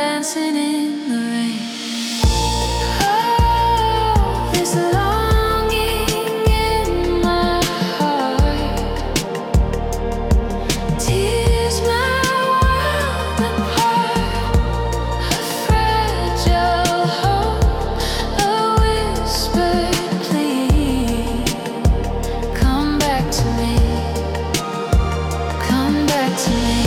dancing in the rain. Oh, this longing in my heart tears my world apart. A fragile hope, a whispered plea. Come back to me. Come back to me.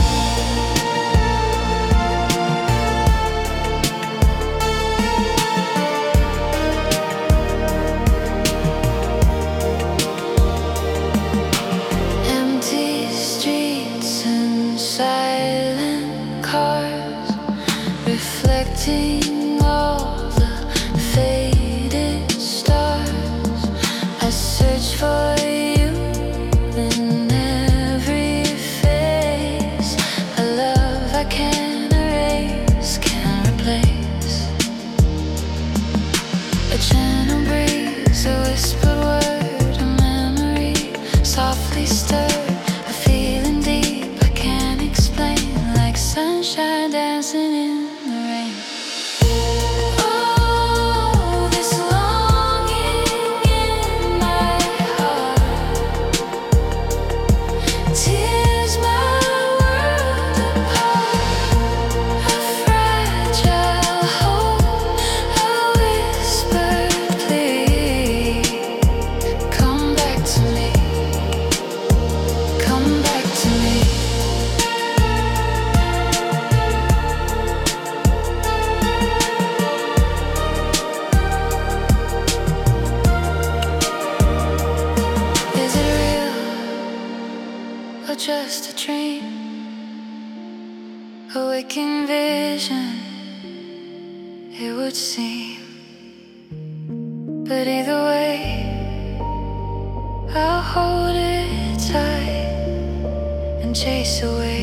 Empty streets and silent cars, reflecting all the faded stars. I search for you in every face. A love I can't erase, can't replace. A gentle breeze, a whispered word, a memory softly stirred. A feeling deep I can't explain, like sunshine dancing in the rain. Oh, this longing in my heart tears my world apart. A fragile hope, a whispered plea. Come back to me. Come back to me. Is it real or just a dream? A waking vision, it would seem. But either way, I'll hold it tight and chase away